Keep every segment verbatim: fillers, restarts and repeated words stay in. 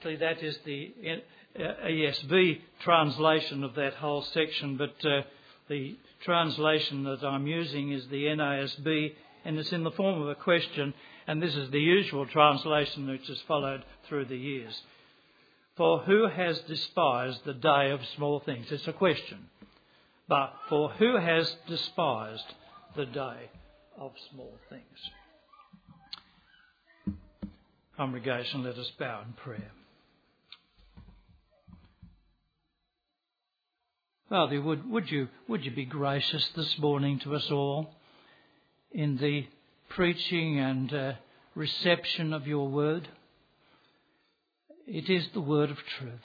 That is the E S V translation of that whole section, but uh, the translation that I'm using is the N A S B, and it's in the form of a question, and this is the usual translation which has followed through the years. For who has despised the day of small things? It's a question. But for who has despised the day of small things? Congregation, let us bow in prayer. Father, would, would you would you be gracious this morning to us all in the preaching and uh, reception of your word? It is the word of truth.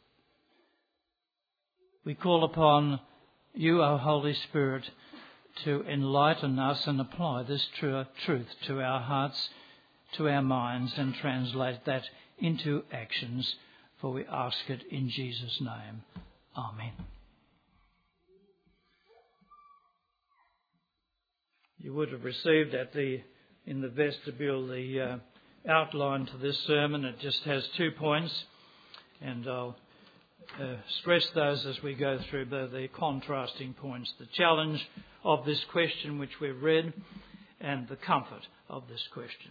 We call upon you, O Holy Spirit, to enlighten us and apply this true truth to our hearts, to our minds, and translate that into actions, for we ask it in Jesus' name. Amen. You would have received at the in the vestibule the uh, outline to this sermon. It just has two points, and I'll uh, stress those as we go through the, the contrasting points. The challenge of this question which we've read, and the comfort of this question.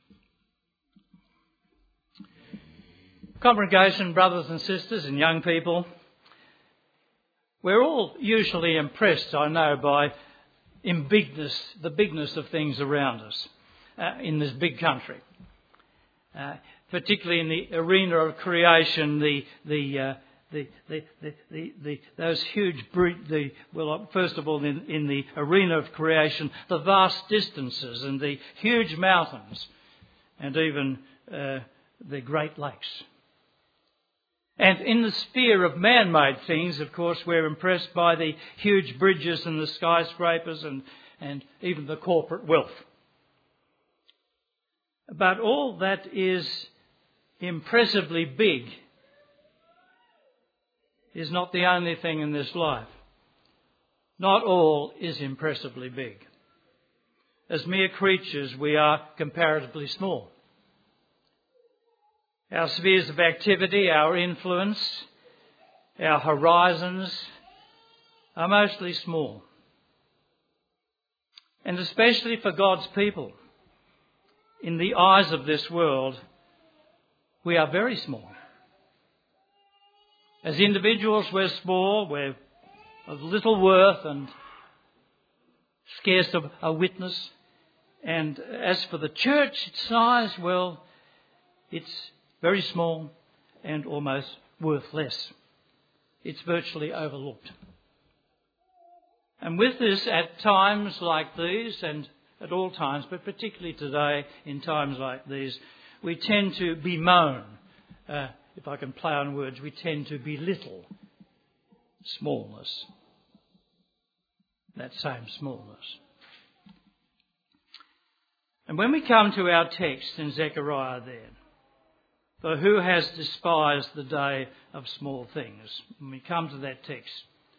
Congregation, brothers and sisters and young people, we're all usually impressed, I know, by in bigness, the bigness of things around us uh, in this big country, uh, particularly in the arena of creation. The the uh, the, the, the, the the those huge the well, first of all, in, in the arena of creation, the vast distances and the huge mountains, and even uh, the Great Lakes. And in the sphere of man-made things, of course, we're impressed by the huge bridges and the skyscrapers and, and even the corporate wealth. But all that is impressively big is not the only thing in this life. Not all is impressively big. As mere creatures, we are comparatively small. Our spheres of activity, our influence, our horizons are mostly small. And especially for God's people, in the eyes of this world, we are very small. As individuals, we're small, we're of little worth and scarce of a witness. And as for the church, its size, well, it's very small and almost worthless. It's virtually overlooked. And with this, at times like these, and at all times, but particularly today, in times like these, we tend to bemoan, uh, if I can play on words, we tend to belittle smallness, that same smallness. And when we come to our text in Zechariah then, for who has despised the day of small things? When we come to that text.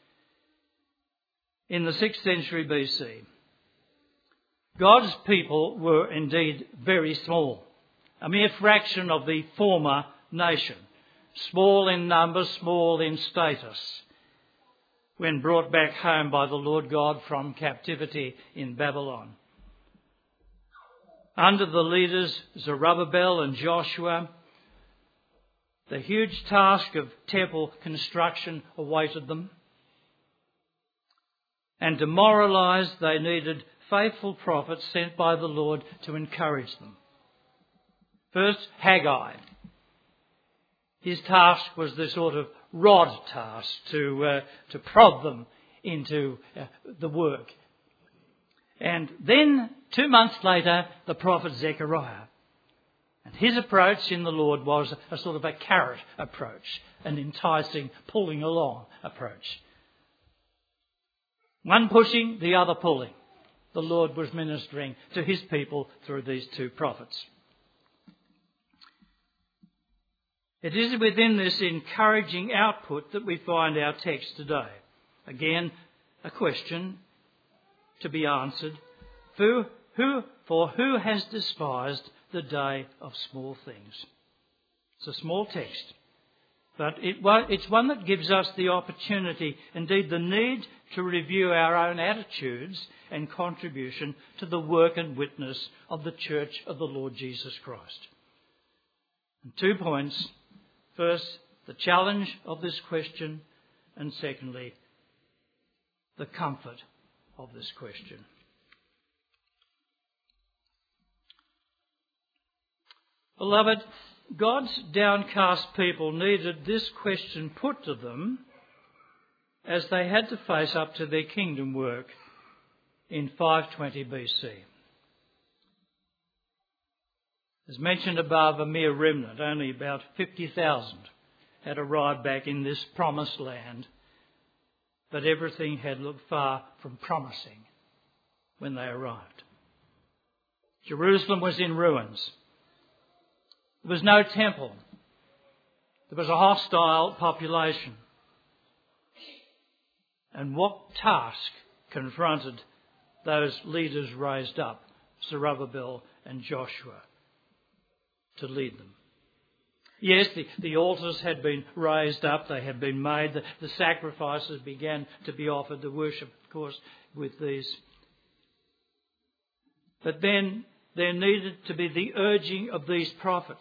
In the sixth century B C, God's people were indeed very small, a mere fraction of the former nation, small in number, small in status, when brought back home by the Lord God from captivity in Babylon. Under the leaders Zerubbabel and Joshua, the huge task of temple construction awaited them. And demoralised, they needed faithful prophets sent by the Lord to encourage them. First, Haggai. His task was the sort of rod task to uh, to prod them into uh, the work. And then, two months later, the prophet Zechariah. And his approach in the Lord was a sort of a carrot approach, an enticing, pulling along approach. One pushing, the other pulling. The Lord was ministering to his people through these two prophets. It is within this encouraging output that we find our text today. Again, a question to be answered. Who, who, for who has despised the day of small things? It's a small text, but it, it's one that gives us the opportunity, indeed the need, to review our own attitudes and contribution to the work and witness of the Church of the Lord Jesus Christ. And two points. First, the challenge of this question, and secondly, the comfort of this question. Beloved, God's downcast people needed this question put to them as they had to face up to their kingdom work in five twenty B C. As mentioned above, a mere remnant, only about fifty thousand, had arrived back in this promised land, but everything had looked far from promising when they arrived. Jerusalem was in ruins. There was no temple. There was a hostile population. And what task confronted those leaders raised up, Zerubbabel and Joshua, to lead them? Yes, the, the altars had been raised up, they had been made, the, the sacrifices began to be offered, the worship, of course, with these. But then there needed to be the urging of these prophets.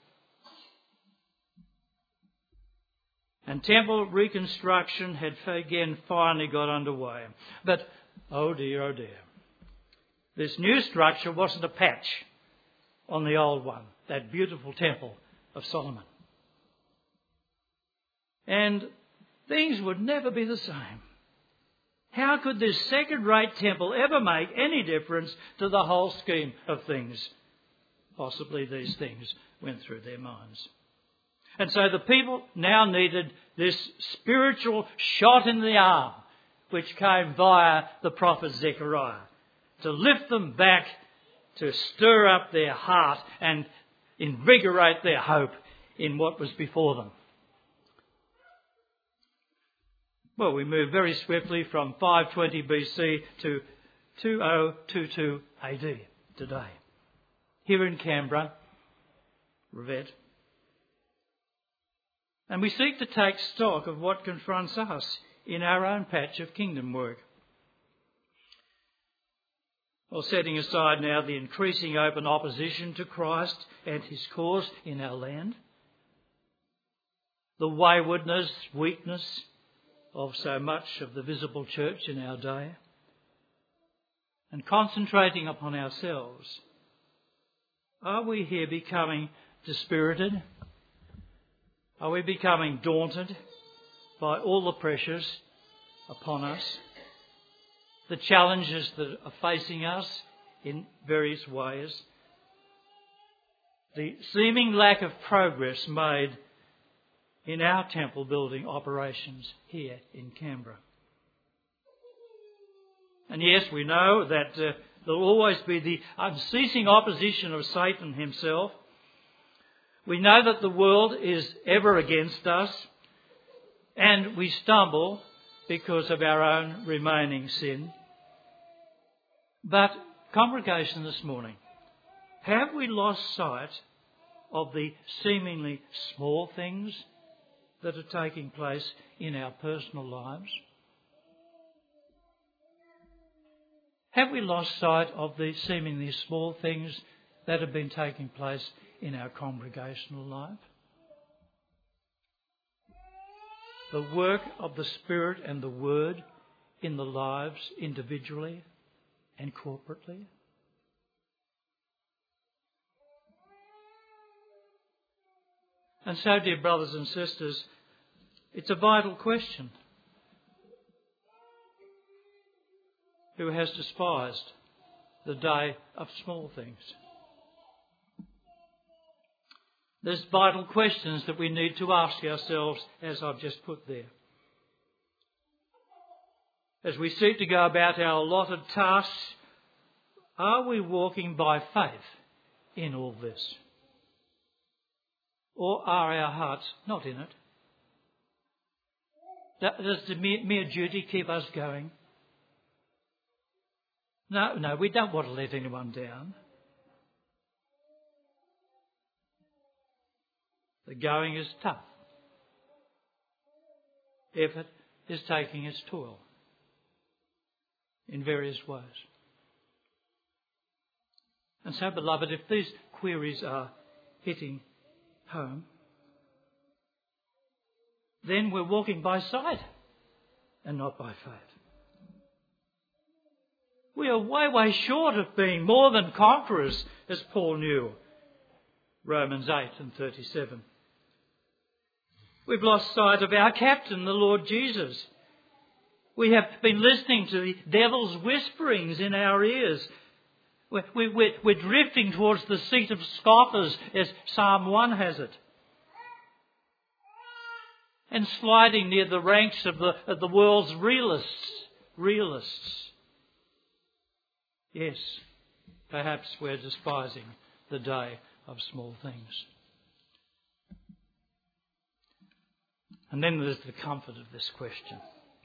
And temple reconstruction had again finally got underway. But, oh dear, oh dear, this new structure wasn't a patch on the old one, that beautiful temple of Solomon. And things would never be the same. How could this second-rate temple ever make any difference to the whole scheme of things? Possibly these things went through their minds. And so the people now needed this spiritual shot in the arm, which came via the prophet Zechariah, to lift them back, to stir up their heart and invigorate their hope in what was before them. Well, we move very swiftly from five twenty B C to two thousand twenty-two A D today. Here in Canberra, Revet. And we seek to take stock of what confronts us in our own patch of kingdom work. Well, setting aside now the increasing open opposition to Christ and his cause in our land, the waywardness, weakness of so much of the visible church in our day, and concentrating upon ourselves, are we here becoming dispirited? Are we becoming daunted by all the pressures upon us, the challenges that are facing us in various ways, the seeming lack of progress made in our temple building operations here in Canberra? And yes, we know that uh, there will always be the unceasing opposition of Satan himself. We know that the world is ever against us, and we stumble because of our own remaining sin. But, congregation this morning, have we lost sight of the seemingly small things that are taking place in our personal lives? Have we lost sight of the seemingly small things that have been taking place in our congregational life? The work of the Spirit and the Word in the lives individually and corporately? And so, dear brothers and sisters, it's a vital question. Who has despised the day of small things? There's vital questions that we need to ask ourselves, as I've just put there. As we seek to go about our allotted tasks, are we walking by faith in all this? Or are our hearts not in it? Does the mere, mere duty keep us going? No, no, we don't want to let anyone down. The going is tough. Effort is taking its toll in various ways. And so, beloved, if these queries are hitting home, then we're walking by sight and not by faith. We are way, way short of being more than conquerors, as Paul knew. Romans eight and thirty-seven. We've lost sight of our captain, the Lord Jesus. We have been listening to the devil's whisperings in our ears. We're, we're, we're drifting towards the seat of scoffers, as Psalm one has it. And sliding near the ranks of the, of the world's realists. Realists. Yes, perhaps we're despising the day of small things. And then there's the comfort of this question.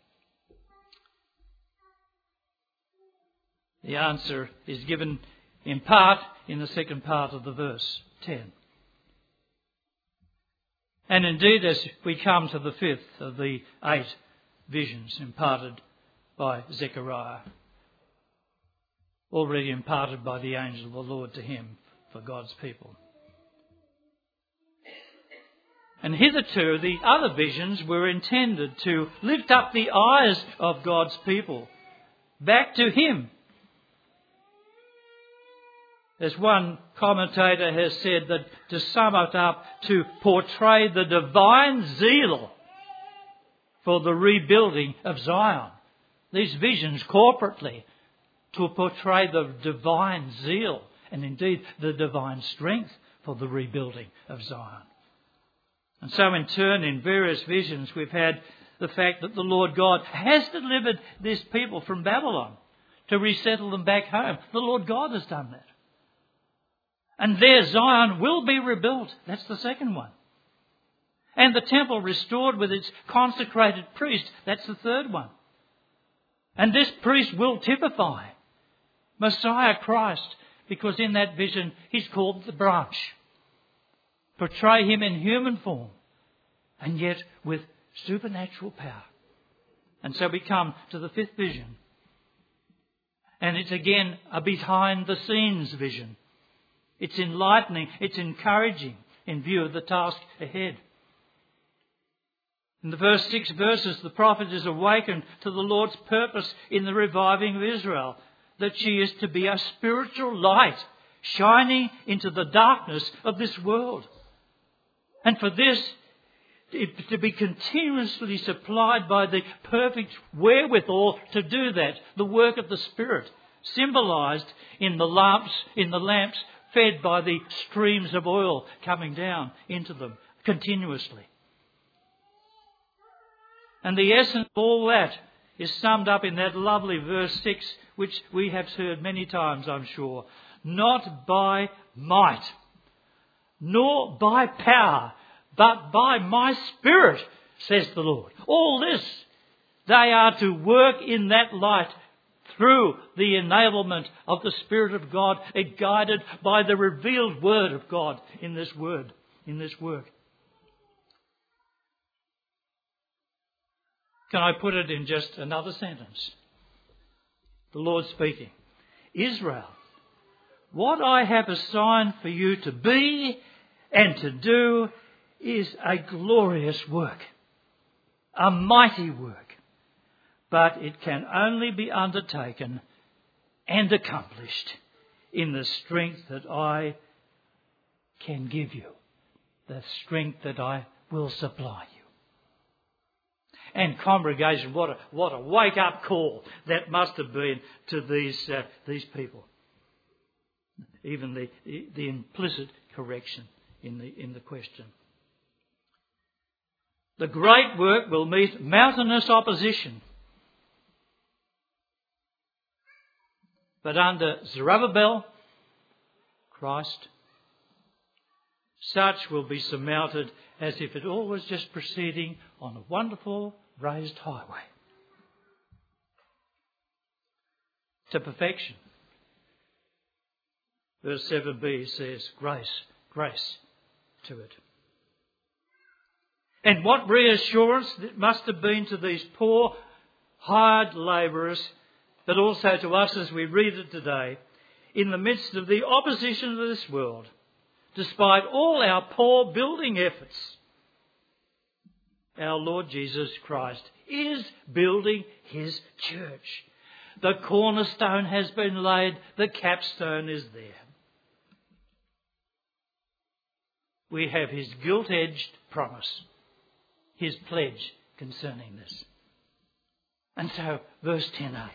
The answer is given in part in the second part of the verse, ten. And indeed, as we come to the fifth of the eight visions imparted by Zechariah, already imparted by the angel of the Lord to him for God's people. And hitherto the other visions were intended to lift up the eyes of God's people back to Him. As one commentator has said, that to sum it up, to portray the divine zeal for the rebuilding of Zion. These visions corporately to portray the divine zeal and indeed the divine strength for the rebuilding of Zion. And so in turn, in various visions, we've had the fact that the Lord God has delivered this people from Babylon to resettle them back home. The Lord God has done that. And there Zion will be rebuilt. That's the second one. And the temple restored with its consecrated priest. That's the third one. And this priest will typify Messiah Christ, because in that vision He's called the branch. Portray Him in human form and yet with supernatural power. And so we come to the fifth vision. And it's again a behind the scenes vision. It's enlightening, it's encouraging in view of the task ahead. In the first six verses, the prophet is awakened to the Lord's purpose in the reviving of Israel, that she is to be a spiritual light shining into the darkness of this world. And for this to be continuously supplied by the perfect wherewithal to do that, the work of the Spirit, symbolised in the lamps, in the lamps fed by the streams of oil coming down into them continuously. And the essence of all that is summed up in that lovely verse six, which we have heard many times, I'm sure. Not by might, nor by power, but by my Spirit, says the Lord. All this, they are to work in that light through the enablement of the Spirit of God, guided by the revealed Word of God in this word, in this work. Can I put it in just another sentence? The Lord speaking. Israel, what I have assigned for you to be and to do is a glorious work, a mighty work, but it can only be undertaken and accomplished in the strength that I can give you, the strength that I will supply you. And congregation, what a what a wake up call that must have been to these uh, these people. Even the the implicit correction in the in the question. The great work will meet mountainous opposition, but under Zerubbabel, Christ, such will be surmounted as if it all was just proceeding on a wonderful raised highway to perfection. Verse seven b says, grace, grace to it. And what reassurance it must have been to these poor hired labourers, but also to us as we read it today, in the midst of the opposition of this world, despite all our poor building efforts, our Lord Jesus Christ is building his church. The cornerstone has been laid, the capstone is there. We have his gilt-edged promise, his pledge concerning this. And so, verse ten a.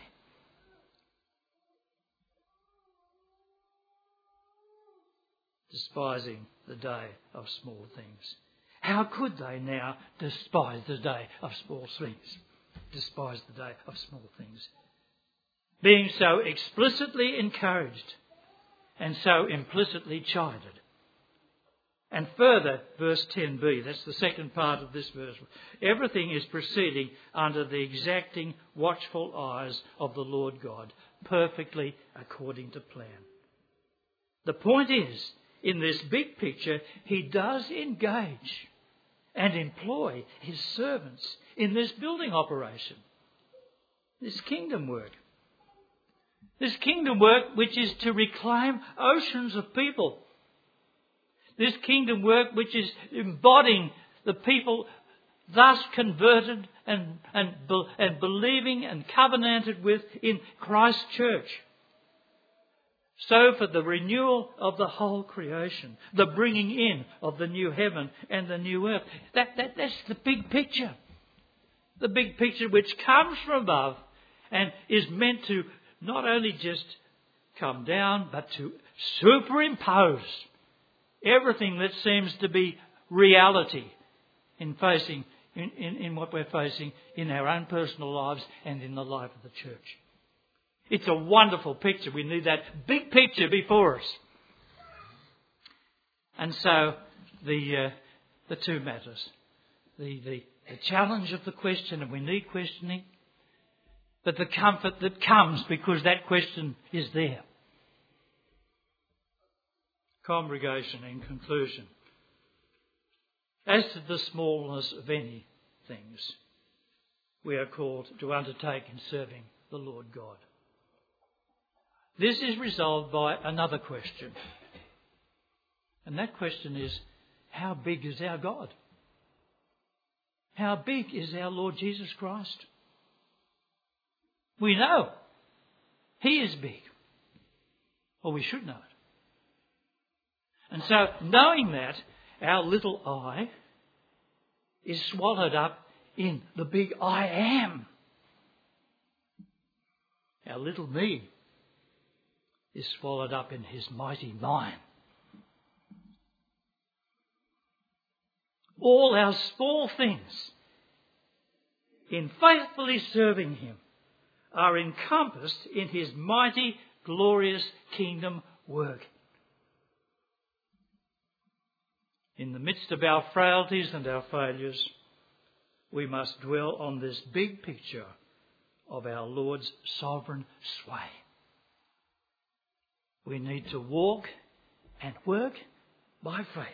Despising the day of small things. How could they now despise the day of small things? Despise the day of small things. Being so explicitly encouraged and so implicitly chided. And further, verse ten b, that's the second part of this verse. Everything is proceeding under the exacting, watchful eyes of the Lord God, perfectly according to plan. The point is, in this big picture, he does engage and employ his servants in this building operation, this kingdom work. This kingdom work which is to reclaim oceans of people. This kingdom work which is embodying the people thus converted and, and, and believing and covenanted with in Christ's church. So for the renewal of the whole creation, the bringing in of the new heaven and the new earth. That, that, that's the big picture. The big picture which comes from above and is meant to not only just come down, but to superimpose everything that seems to be reality in facing in, in, in what we're facing in our own personal lives and in the life of the church. It's a wonderful picture. We need that big picture before us. And so the uh, the two matters. The, the, the challenge of the question, and we need questioning, but the comfort that comes because that question is there. Congregation, in conclusion, as to the smallness of any things we are called to undertake in serving the Lord God. This is resolved by another question. And that question is, how big is our God? How big is our Lord Jesus Christ? We know he is big. Or we should know it. And so, knowing that, our little I is swallowed up in the big I am. Our little me is swallowed up in his mighty mine. All our small things, in faithfully serving him, are encompassed in his mighty, glorious kingdom work. In the midst of our frailties and our failures, we must dwell on this big picture of our Lord's sovereign sway. We need to walk and work by faith.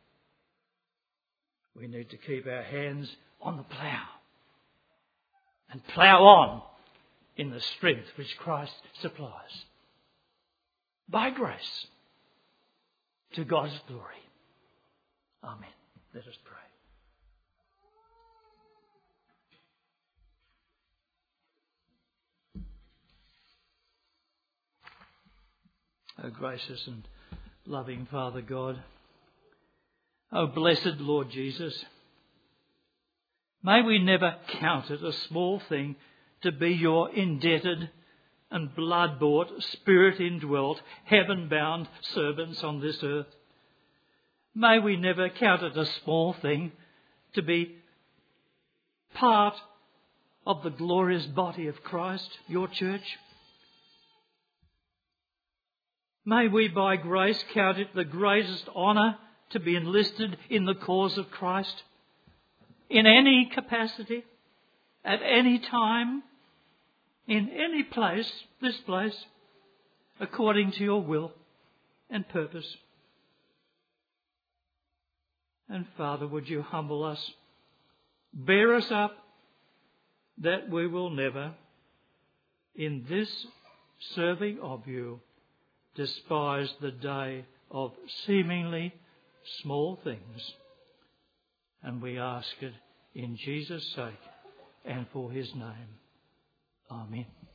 We need to keep our hands on the plough and plough on in the strength which Christ supplies. By grace, to God's glory. Amen. Let us pray. O gracious and loving Father God, O blessed Lord Jesus, may we never count it a small thing to be your indebted and blood-bought, spirit-indwelt, heaven-bound servants on this earth. May we never count it a small thing to be part of the glorious body of Christ, your church. May we by grace count it the greatest honour to be enlisted in the cause of Christ, in any capacity, at any time, in any place, this place, according to your will and purpose. And Father, would you humble us bear us up, that we will never, in this serving of you, despise the day of seemingly small things. And we ask it in Jesus' sake and for his name. Amen.